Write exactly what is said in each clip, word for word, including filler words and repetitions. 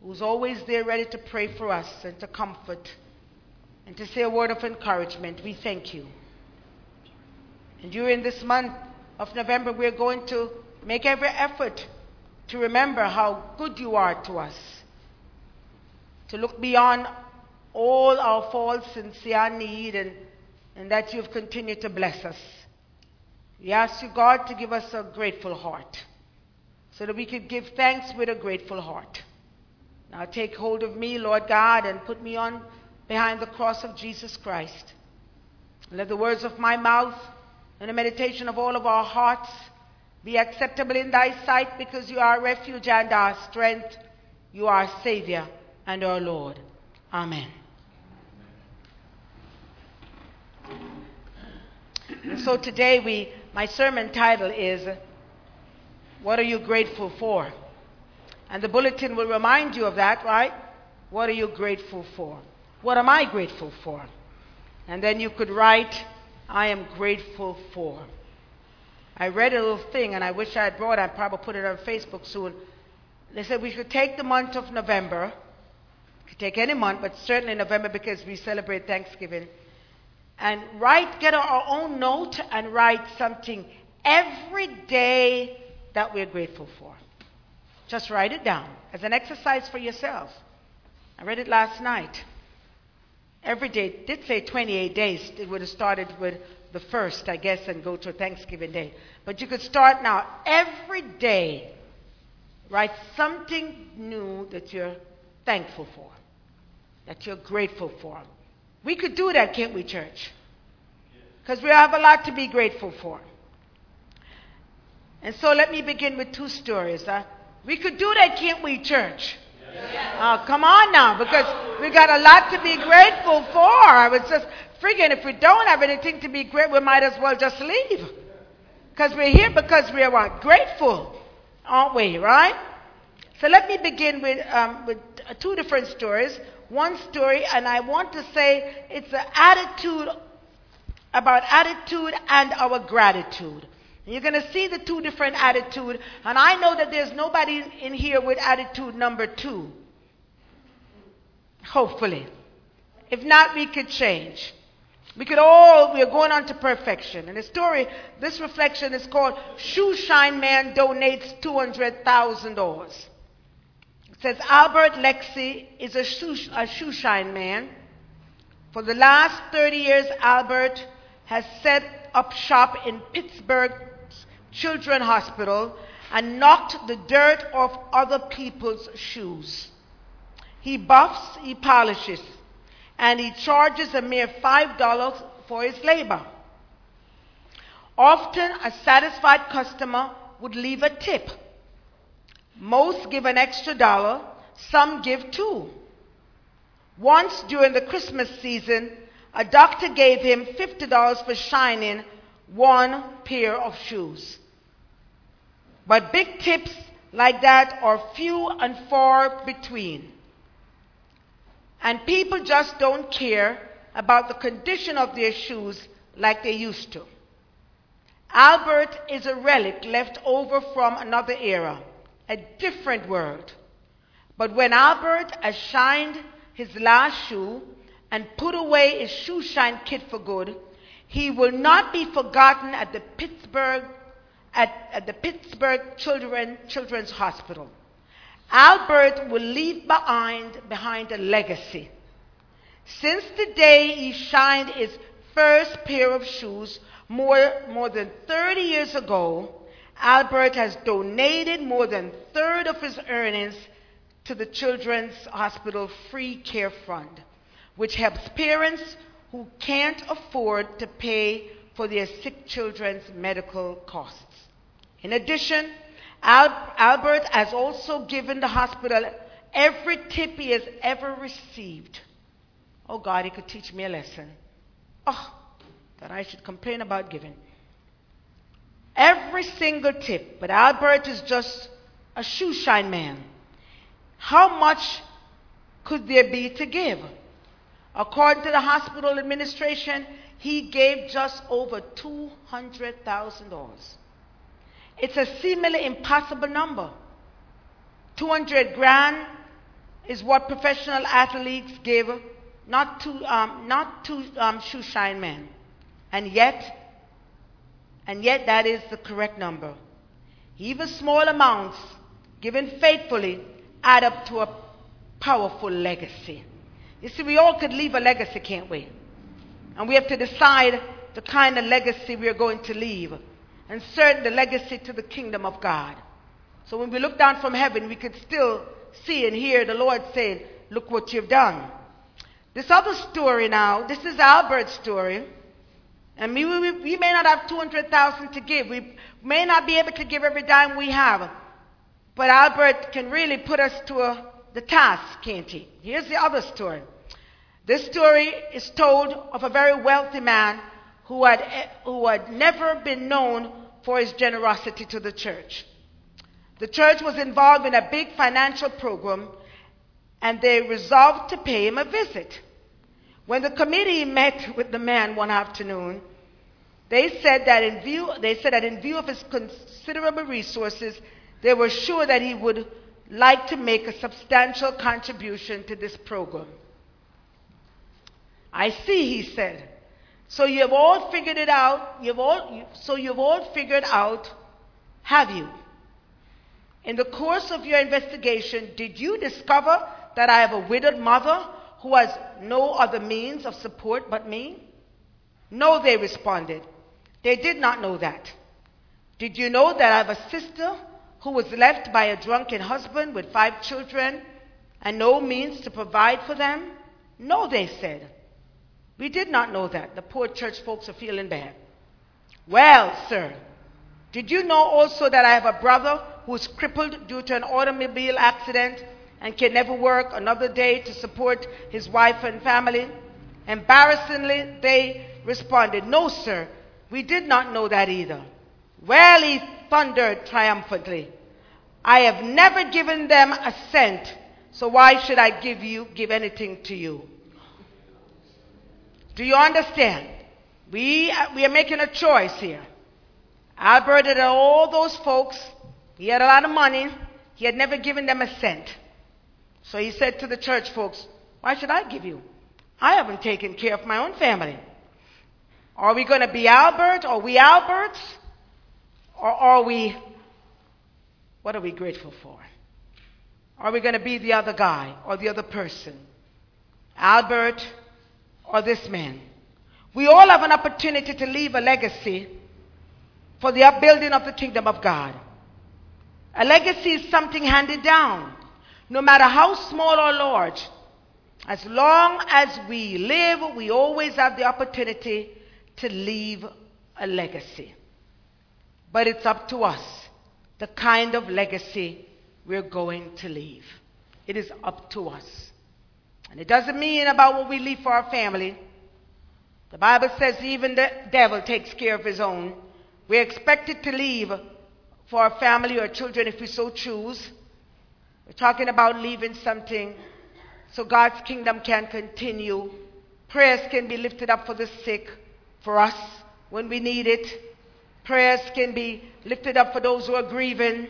who's always there ready to pray for us and to comfort and to say a word of encouragement, we thank you. And during this month of November, we're going to make every effort to remember how good you are to us, to look beyond all our faults and see our need, and, and that you've continued to bless us. We ask you, God, to give us a grateful heart so that we could give thanks with a grateful heart. Now take hold of me, Lord God, and put me on behind the cross of Jesus Christ. Let the words of my mouth and the meditation of all of our hearts be acceptable in thy sight, because you are our refuge and our strength. You are our Savior and our Lord. Amen. And so today we, my sermon title is, What Are You Grateful For? And the bulletin will remind you of that, right? What are you grateful for? What am I grateful for? And then you could write, I am grateful for. I read a little thing, and I wish I had brought it. I'd probably put it on Facebook soon. They said we should take the month of November. We could take any month, but certainly November, because we celebrate Thanksgiving. And write, get our own note and write something every day that we're grateful for. Just write it down as an exercise for yourself. I read it last night. Every day, it did say twenty-eight days. It would have started with the first, I guess, and go to Thanksgiving Day. But you could start now. Every day, write something new that you're thankful for, that you're grateful for. We could do that, can't we, church? Because we have a lot to be grateful for. And so let me begin with two stories. Huh? We could do that, can't we, church? Yes. Uh, come on now, because we got a lot to be grateful for. I was just figuring, if we don't have anything to be grateful, we might as well just leave. Because we're here because we are what? Grateful, aren't we, right? So let me begin with, um, with two different stories. One story, and I want to say it's an attitude, about attitude and our gratitude. And you're going to see the two different attitudes, and I know that there's nobody in here with attitude number two. Hopefully. If not, we could change. We could all, we're going on to perfection. And the story, this reflection is called Shoe Shine Man Donates two hundred thousand dollars. It says Albert Lexi is a shoe, a shoe shine man. For the last thirty years, Albert has set up shop in Pittsburgh Children's Hospital and knocked the dirt off other people's shoes. He buffs, he polishes, and he charges a mere five dollars for his labor. Often, a satisfied customer would leave a tip. Most give an extra dollar, some give two. Once during the Christmas season, a doctor gave him fifty dollars for shining one pair of shoes. But big tips like that are few and far between. And people just don't care about the condition of their shoes like they used to. Albert is a relic left over from another era, a different world. But when Albert has shined his last shoe and put away his shoe shine kit for good, he will not be forgotten at the Pittsburgh at, at the Pittsburgh Children, Children's Hospital. Albert will leave behind behind a legacy. Since the day he shined his first pair of shoes more, more than thirty years ago, Albert has donated more than a third of his earnings to the Children's Hospital Free Care Fund, which helps parents who can't afford to pay for their sick children's medical costs. In addition, Al- Albert has also given the hospital every tip he has ever received. Oh God, he could teach me a lesson. Oh, that I should complain about giving. Every single tip, but Albert is just a shoe shine man. How much could there be to give? According to the hospital administration, he gave just over two hundred thousand dollars. It's a seemingly impossible number. two hundred grand is what professional athletes give, not to, um, not to um, shoe shine men. And yet, and yet that is the correct number. Even small amounts given faithfully add up to a powerful legacy. You see, we all could leave a legacy, can't we? And we have to decide the kind of legacy we are going to leave, and certain the legacy to the kingdom of God. So when we look down from heaven, we could still see and hear the Lord saying, look what you've done. This other story now, this is Albert's story. And we, we, we may not have two hundred thousand dollars to give. We may not be able to give every dime we have. But Albert can really put us to a, the task, can't he? Here's the other story. This story is told of a very wealthy man who had, who had never been known for his generosity to the church. The church was involved in a big financial program, and they resolved to pay him a visit. When the committee met with the man one afternoon, they said that in view, they said that in view of his considerable resources, they were sure that he would like to make a substantial contribution to this program. I see, he said. So you've all figured it out. You've all, so you've all figured out, have you? In the course of your investigation, did you discover that I have a widowed mother who has no other means of support but me? No, they responded. They did not know that. Did you know that I have a sister who was left by a drunken husband with five children and no means to provide for them? No, they said. We did not know that. The poor church folks are feeling bad. Well, sir, did you know also that I have a brother who is crippled due to an automobile accident and can never work another day to support his wife and family? Embarrassingly, they responded, no, sir, we did not know that either. Well, he thundered triumphantly, I have never given them a cent, so why should I give you, give anything to you? Do you understand? We, we are making a choice here. Albert had all those folks. He had a lot of money. He had never given them a cent. So he said to the church folks, why should I give you? I haven't taken care of my own family. Are we going to be Albert? Are we Alberts? Or are we, what are we grateful for? Are we going to be the other guy or the other person? Albert or this man? We all have an opportunity to leave a legacy for the upbuilding of the kingdom of God. A legacy is something handed down, no matter how small or large. As long as we live, we always have the opportunity to leave a legacy. But it's up to us, the kind of legacy we're going to leave. It is up to us. And it doesn't mean about what we leave for our family. The Bible says even the devil takes care of his own. We're expected to leave for our family or children if we so choose. We're talking about leaving something so God's kingdom can continue. Prayers can be lifted up for the sick, for us when we need it. Prayers can be lifted up for those who are grieving.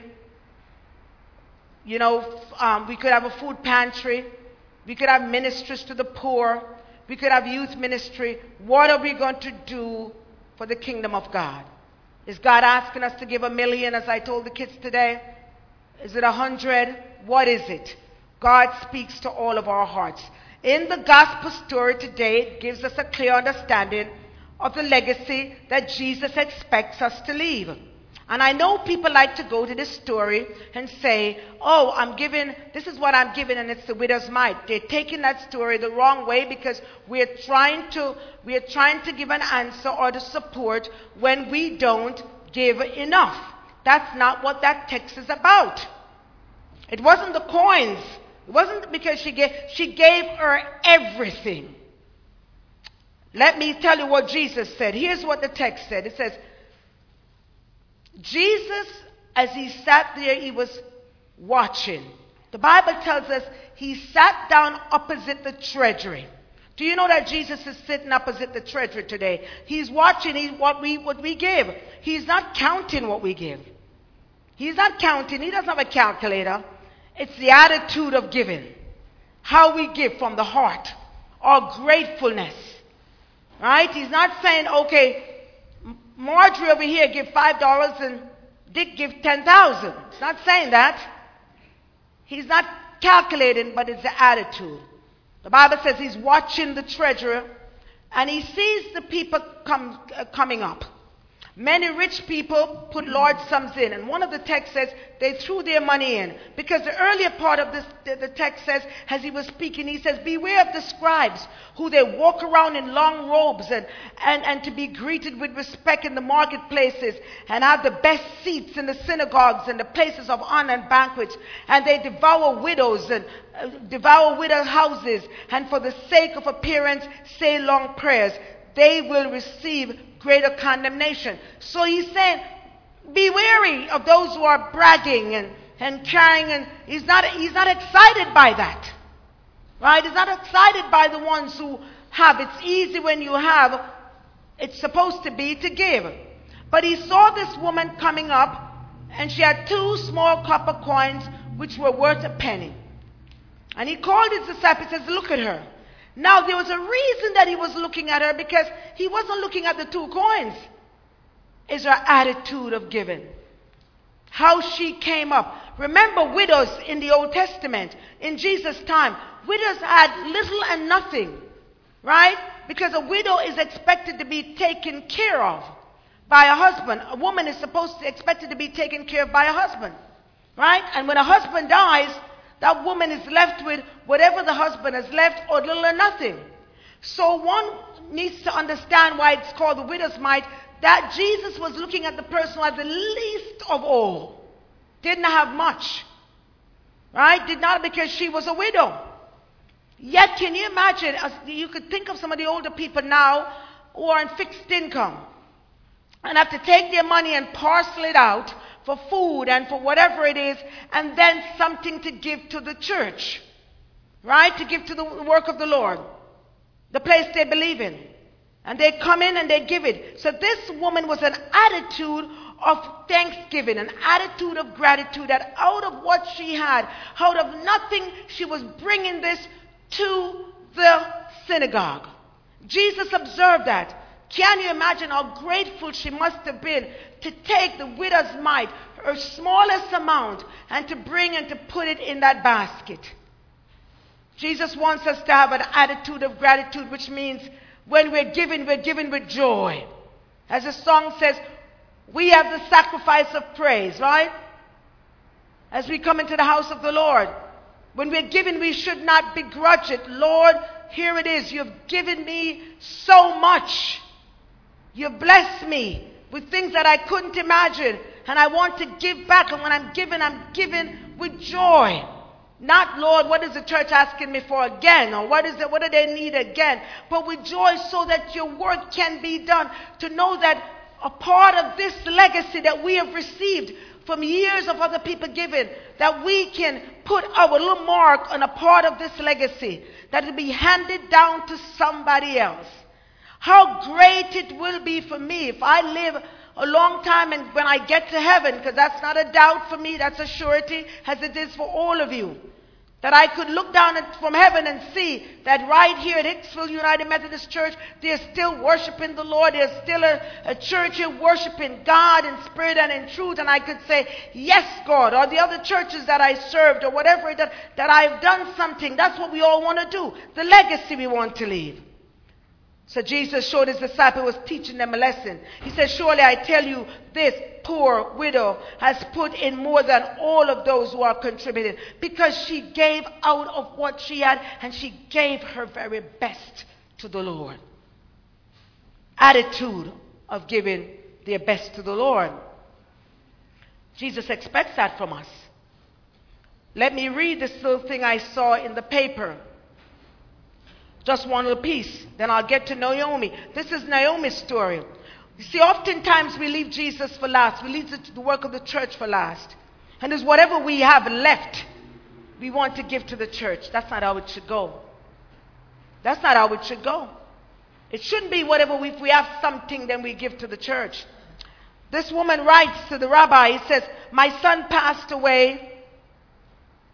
You know, um, we could have a food pantry. We could have ministries to the poor. We could have youth ministry. What are we going to do for the kingdom of God? Is God asking us to give a million, as I told the kids today? Is it a hundred? What is it? God speaks to all of our hearts. In the gospel story today, it gives us a clear understanding of the legacy that Jesus expects us to leave. And I know people like to go to this story and say, oh, I'm giving, this is what I'm giving, and it's the widow's mite. They're taking that story the wrong way because we're trying to, we're trying to give an answer or to support when we don't give enough. That's not what that text is about. It wasn't the coins. It wasn't because she gave, she gave her everything. Let me tell you what Jesus said. Here's what the text said. It says, Jesus, as he sat there, he was watching. The Bible tells us he sat down opposite the treasury. Do you know that Jesus is sitting opposite the treasury today? He's watching he, what, we, what we give. He's not counting what we give. He's not counting. He doesn't have a calculator. It's the attitude of giving. how we give from the heart, our gratefulness. Right? He's not saying, okay, Marjorie over here give five dollars and Dick give ten thousand. He's not saying that. He's not calculating, but it's the attitude. The Bible says he's watching the treasurer, and he sees the people come, uh, coming up. Many rich people put large sums in, and one of the texts says they threw their money in. Because the earlier part of this, the, the text says, as he was speaking, he says, beware of the scribes, who they walk around in long robes and, and, and to be greeted with respect in the marketplaces, and have the best seats in the synagogues and the places of honor and banquets. And they devour widows and uh, devour widow houses, and for the sake of appearance say long prayers. They will receive greater condemnation. So he's saying, be wary of those who are bragging and, and carrying, and he's not, he's not excited by that. Right? He's not excited by the ones who have. It's easy when you have. It's supposed to be to give. But he saw this woman coming up, and she had two small copper coins which were worth a penny. And he called his disciples and says, look at her. Now, there was a reason that he was looking at her, because he wasn't looking at the two coins. It's her attitude of giving. How she came up. Remember widows in the Old Testament, in Jesus' time. Widows had little and nothing, right? Because a widow is expected to be taken care of by a husband. A woman is supposed to expected to be taken care of by a husband, right? And when a husband dies, that woman is left with whatever the husband has left, or little or nothing. So one needs to understand why it's called the widow's mite, that Jesus was looking at the person who had the least of all. Didn't have much. Right? Did not, because she was a widow. Yet, can you imagine, as you could think of some of the older people now who are on fixed income and have to take their money and parcel it out for food and for whatever it is, and then something to give to the church, right? To give to the work of the Lord, the place they believe in. And they come in and they give it. So this woman was an attitude of thanksgiving, an attitude of gratitude, that out of what she had, out of nothing, she was bringing this to the synagogue. Jesus observed that. Can you imagine how grateful she must have been to take the widow's mite, her smallest amount, and to bring and to put it in that basket? Jesus wants us to have an attitude of gratitude, which means when we're giving, we're giving with joy. As the song says, we have the sacrifice of praise, right? As we come into the house of the Lord. When we're giving, we should not begrudge it. Lord, here it is. You've given me so much. You've blessed me with things that I couldn't imagine. And I want to give back. And when I'm giving, I'm giving with joy. Not, Lord, what is the church asking me for again? Or what is it, what do they need again? But with joy, so that your work can be done. To know that a part of this legacy that we have received from years of other people giving, that we can put our little mark on a part of this legacy, that it will be handed down to somebody else. How great it will be for me if I live a long time, and when I get to heaven, because that's not a doubt for me, that's a surety, as it is for all of you, that I could look down at, from heaven and see that right here at Hicksville United Methodist Church, they're still worshiping the Lord. There's still a, a church here worshiping God in spirit and in truth. And I could say, yes, God, or the other churches that I served, or whatever, that, that I've done something. That's what we all want to do. The legacy we want to leave. So Jesus showed his disciple, was teaching them a lesson. He said, surely I tell you, this poor widow has put in more than all of those who are contributing, because she gave out of what she had, and she gave her very best to the Lord. Attitude of giving their best to the Lord. Jesus expects that from us. Let me read this little thing I saw in the paper. Just one little piece, then I'll get to Naomi. This is Naomi's story. You see, oftentimes we leave Jesus for last. We leave the work of the church for last. And it's whatever we have left, we want to give to the church. That's not how it should go. That's not how it should go. It shouldn't be whatever we, if we have something, then we give to the church. This woman writes to the rabbi, he says, my son passed away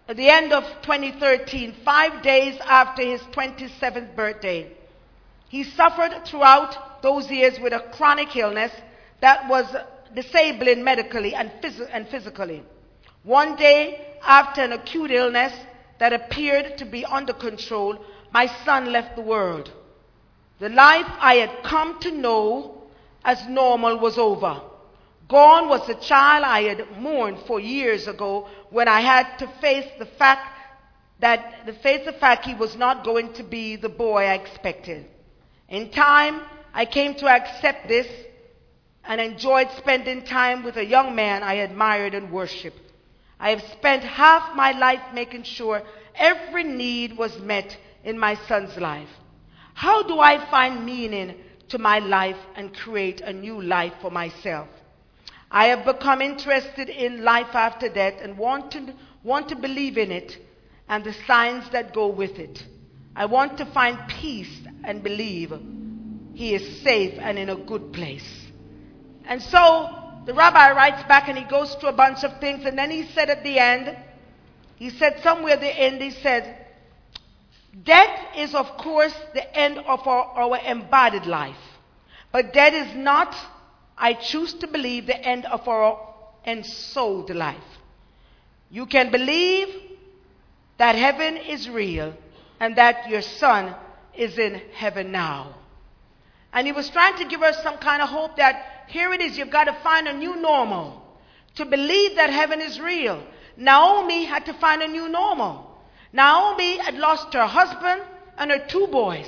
at the end of twenty thirteen, five days after his twenty-seventh birthday. He suffered throughout those years with a chronic illness that was disabling medically and, phys- and physically. One day, after an acute illness that appeared to be under control, my son left the world. The life I had come to know as normal was over. Gone was the child I had mourned for years ago when I had to face the fact that to face the fact he was not going to be the boy I expected. In time, I came to accept this and enjoyed spending time with a young man I admired and worshipped. I have spent half my life making sure every need was met in my son's life. How do I find meaning to my life and create a new life for myself? I have become interested in life after death and want to, want to believe in it and the signs that go with it. I want to find peace and believe he is safe and in a good place. And so the rabbi writes back and he goes through a bunch of things, and then he said at the end, he said somewhere at the end, he said, death is of course the end of our, our embodied life, but death is not, I choose to believe, the end of our ensouled life. You can believe that heaven is real and that your son is in heaven now. And he was trying to give us some kind of hope that here it is, you've got to find a new normal to believe that heaven is real. Naomi had to find a new normal. Naomi had lost her husband and her two boys.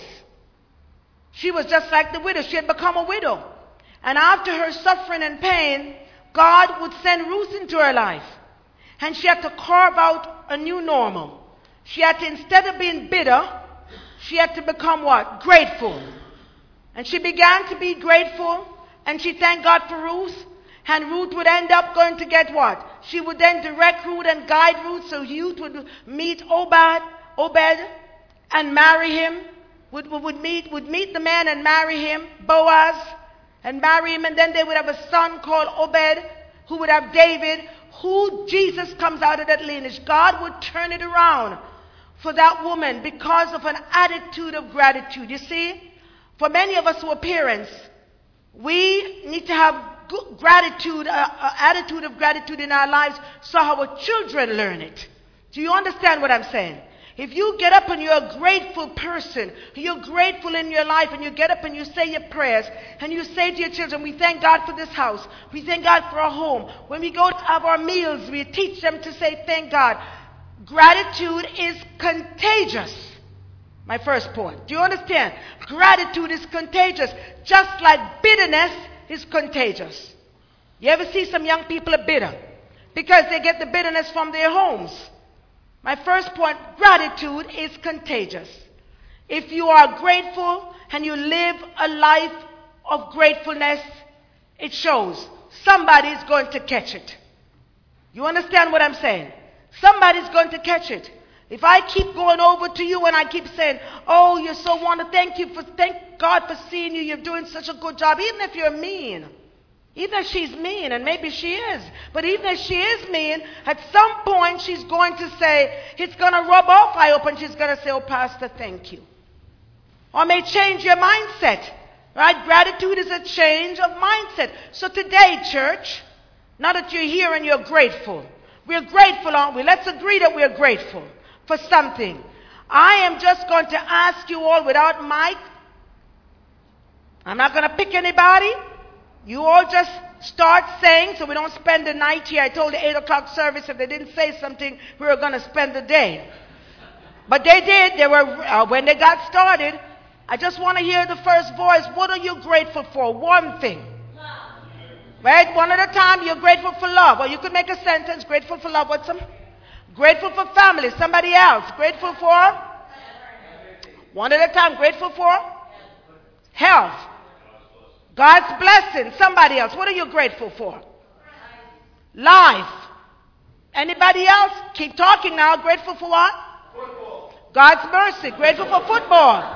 She was just like the widow. She had become a widow. And after her suffering and pain, God would send Ruth into her life. And she had to carve out a new normal. She had to, instead of being bitter, she had to become what? Grateful. And she began to be grateful, and she thanked God for Ruth. And Ruth would end up going to get what? She would then direct Ruth and guide Ruth, so Ruth would meet Obed, Obed and marry him. Would, would, meet, would meet the man and marry him, Boaz, and marry him. And then they would have a son called Obed, who would have David, who Jesus comes out of that lineage. God would turn it around for that woman because of an attitude of gratitude. You see, for many of us who are parents, we need to have good gratitude, uh, uh, attitude of gratitude in our lives so our children learn it. Do you understand what I'm saying? If you get up and you're a grateful person, you're grateful in your life, and you get up and you say your prayers, and you say to your children, we thank God for this house, we thank God for our home. When we go to have our meals, we teach them to say thank God. Gratitude is contagious. My first point. Do you understand? Gratitude is contagious, just like bitterness is contagious. You ever see some young people are bitter? Because they get the bitterness from their homes. My first point, gratitude is contagious. If you are grateful and you live a life of gratefulness, it shows. Somebody's going to catch it. You understand what I'm saying? Somebody's going to catch it. If I keep going over to you and I keep saying, oh, you're so wonderful, thank you for, thank God for seeing you, you're doing such a good job, even if you're mean. Even if she's mean, and maybe she is, but even if she is mean, at some point she's going to say, it's going to rub off, I hope, and she's going to say, oh, Pastor, thank you. Or may change your mindset, right? Gratitude is a change of mindset. So today, church, now that you're here and you're grateful, we're grateful, aren't we? Let's agree that we're grateful for something. I am just going to ask you all without mic. I'm not going to pick anybody. You all just start saying, so we don't spend the night here. I told the eight o'clock service if they didn't say something, we were going to spend the day. But they did. They were uh, when they got started. I just want to hear the first voice. What are you grateful for? One thing. Love. Right? One at a time. You're grateful for love. Or you could make a sentence. Grateful for love. What's some? Grateful for family. Somebody else. Grateful for? One at a time. Grateful for? Health. God's blessing. Somebody else. What are you grateful for? Life. Anybody else? Keep talking now. Grateful for what? Football. God's mercy. Grateful for football.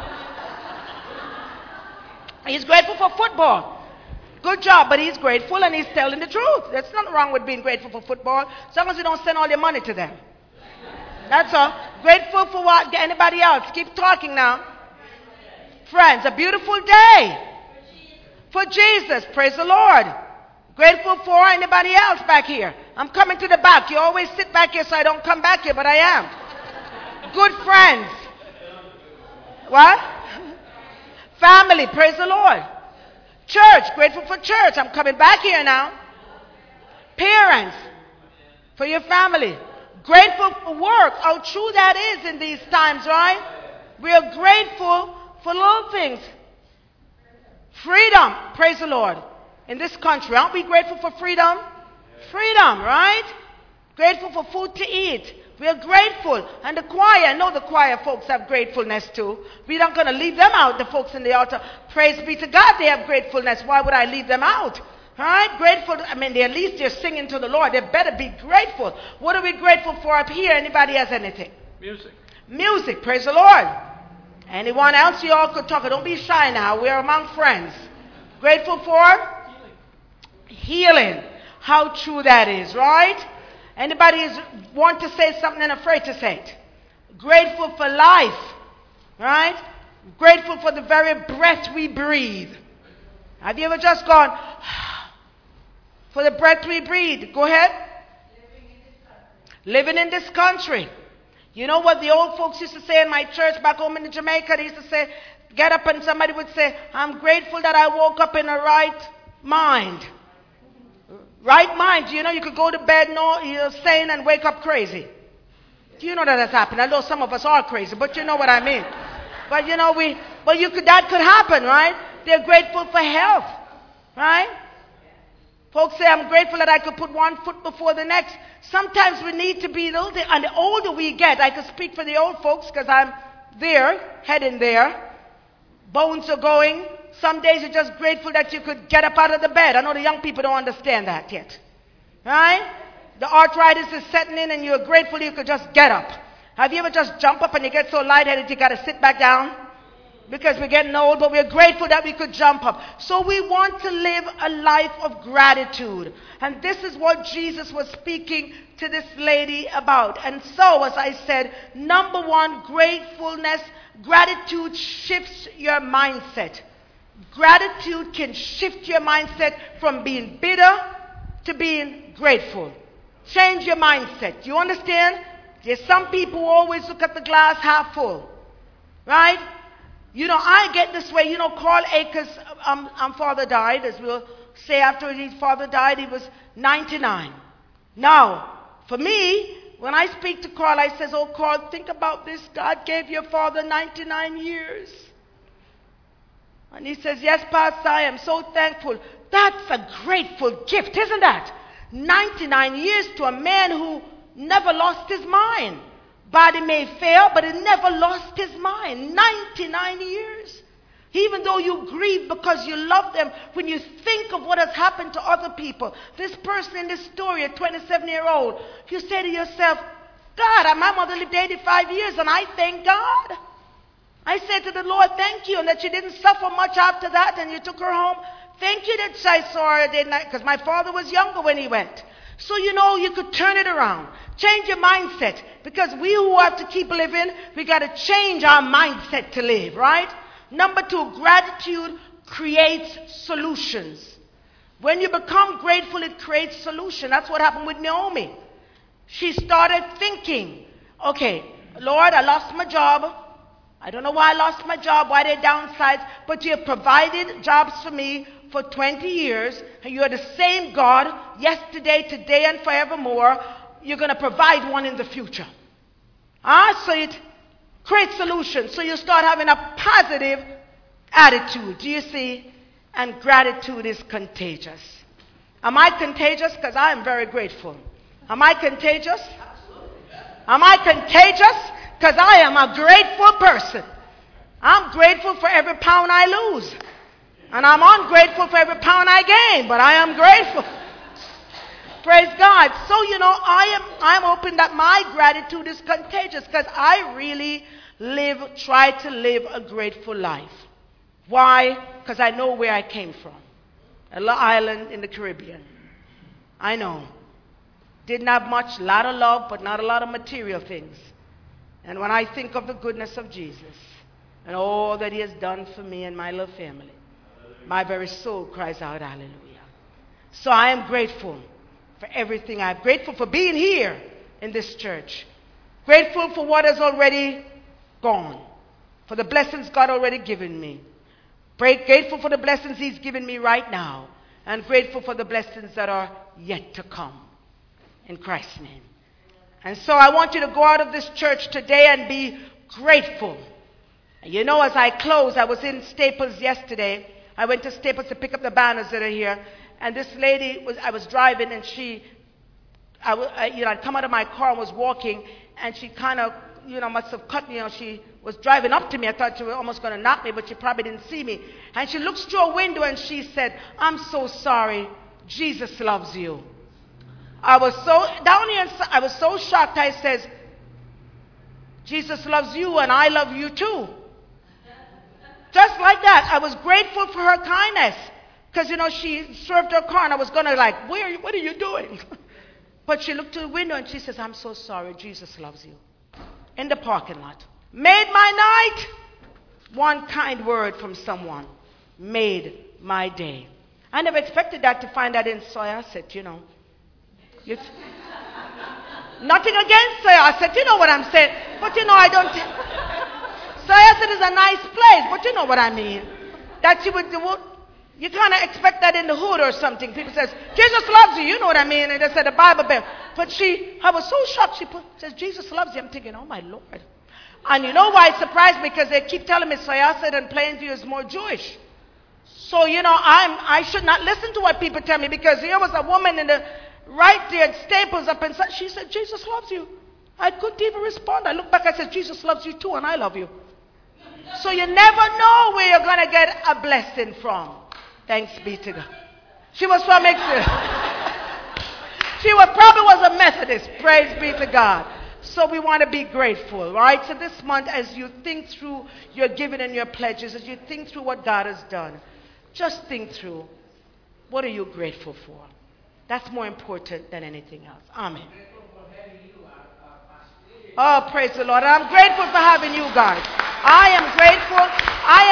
He's grateful for football. Good job, but he's grateful and he's telling the truth. There's nothing wrong with being grateful for football, as long as you don't send all your money to them. That's all. Grateful for what? Anybody else? Keep talking now. Friends, a beautiful day. For Jesus. Praise the Lord. Grateful for anybody else back here? I'm coming to the back. You always sit back here so I don't come back here, but I am. Good friends. What? Family. Praise the Lord. Church. Grateful for church. I'm coming back here now. Parents. For your family. Grateful for work. How true that is in these times, right? We are grateful for little things. Freedom. Praise the Lord. In this country, aren't we grateful for freedom? Freedom, right? Grateful for food to eat. We are grateful. And the choir, I know the choir folks have gratefulness too. We're not going to leave them out, the folks in the altar. Praise be to God, they have gratefulness. Why would I leave them out? All right? Grateful. I mean, they, at least they're singing to the Lord. They better be grateful. What are we grateful for up here? Anybody has anything? Music. Music. Praise the Lord. Anyone else? You all could talk. Don't be shy now. We're among friends. Grateful for? Healing. How true that is, right? Anybody is, want to say something and afraid to say it? Grateful for life, right? Grateful for the very breath we breathe. Have you ever just gone, for the breath we breathe? Go ahead. Living in this country. You know what the old folks used to say in my church back home in Jamaica? They used to say, get up and somebody would say, I'm grateful that I woke up in a right mind. Right mind. You know, you could go to bed no, you're sane and wake up crazy. Do you know that has happened? I know some of us are crazy, but you know what I mean. But you know, we, but you could, that could happen, right? They're grateful for health, right? Folks say, I'm grateful that I could put one foot before the next. Sometimes we need to be, little, and the older we get, I can speak for the old folks because I'm there, heading there. Bones are going. Some days you're just grateful that you could get up out of the bed. I know the young people don't understand that yet. Right? The arthritis is setting in and you're grateful you could just get up. Have you ever just jump up and you get so lightheaded you got to sit back down? Because we're getting old, but we're grateful that we could jump up. So we want to live a life of gratitude. And this is what Jesus was speaking to this lady about. And so, as I said, number one, gratefulness, gratitude shifts your mindset. Gratitude can shift your mindset from being bitter to being grateful. Change your mindset. You understand? There's some people who always look at the glass half full. Right? You know, I get this way. You know, Carl Akers' um, um, father died, as we'll say after his father died, he was ninety-nine. Now, for me, when I speak to Carl, I says, oh, Carl, think about this. God gave your father ninety-nine years. And he says, yes, Pastor, I am so thankful. That's a grateful gift, isn't that? ninety-nine years to a man who never lost his mind. Body may fail, but he never lost his mind. ninety-nine years. Even though you grieve because you love them, when you think of what has happened to other people, this person in this story, a twenty-seven-year-old, you say to yourself, God, my mother lived eighty-five years, and I thank God. I said to the Lord, thank you, and that she didn't suffer much after that, and you took her home. Thank you that I saw her that night, because my father was younger when he went. So, you know, you could turn it around. Change your mindset, because we who have to keep living, we got to change our mindset to live, right? Number two, gratitude creates solutions. When you become grateful, it creates solution. That's what happened with Naomi. She started thinking, okay, Lord, I lost my job. I don't know why I lost my job, why they downsized, but you have provided jobs for me for twenty years, and you are the same God yesterday, today, and forevermore. You're going to provide one in the future. Ah, so it creates solutions. So you start having a positive attitude. Do you see? And gratitude is contagious. Am I contagious? Because I am very grateful. Am I contagious? Am I contagious? Because I am a grateful person. I'm grateful for every pound I lose. And I'm ungrateful for every pound I gain. But I am grateful. Praise God. So, you know, I am I'm hoping that my gratitude is contagious, because I really live, try to live a grateful life. Why? Because I know where I came from. A little island in the Caribbean. I know. Didn't have much, a lot of love, but not a lot of material things. And when I think of the goodness of Jesus and all that he has done for me and my little family, my very soul cries out, hallelujah. So I am grateful for everything. I'm grateful for being here in this church. Grateful for what has already gone, for the blessings God already given me. Grateful for the blessings he's given me right now, and grateful for the blessings that are yet to come. In Christ's name. And so I want you to go out of this church today and be grateful. And you know, as I close, I was in Staples yesterday. I went to Staples to pick up the banners that are here. And this lady, was I was driving, and she, I, I, you know, I'd come out of my car and was walking, and she kind of, you know, must have cut me. You know, she was driving up to me. I thought she was almost going to knock me, but she probably didn't see me. And she looks through a window and she said, I'm so sorry. Jesus loves you. I was so, down here, I was so shocked. I says, Jesus loves you and I love you too. Just like that. I was grateful for her kindness. Because, you know, she served her car and I was going to like, Where are you, what are you doing? But she looked to the window and she says, I'm so sorry. Jesus loves you. In the parking lot. Made my night. One kind word from someone made my day. I never expected that to find that in Syosset, you know. You th- Nothing against Syosset, you know what I'm saying. But you know, I don't. T- Syosset is a nice place, but you know what I mean. That you would, you kind of expect that in the hood or something. People says, Jesus loves you, you know what I mean. And they said the Bible belt. But she, I was so shocked. She put, says, Jesus loves you. I'm thinking, oh my Lord. And you know why it surprised me? Because they keep telling me Syosset and Plainview is more Jewish. So, you know, I'm, I should not listen to what people tell me, because here was a woman in the, right there at Staples up inside. She said, Jesus loves you. I couldn't even respond. I looked back, I said, Jesus loves you too, and I love you. So you never know where you're going to get a blessing from. Thanks be to God. She was from Exeter. She was, probably was a Methodist. Praise be to God. So we want to be grateful, all right? So this month, as you think through your giving and your pledges, as you think through what God has done, just think through, what are you grateful for? That's more important than anything else. Amen. Oh, praise the Lord. I'm grateful for having you guys. I am grateful. I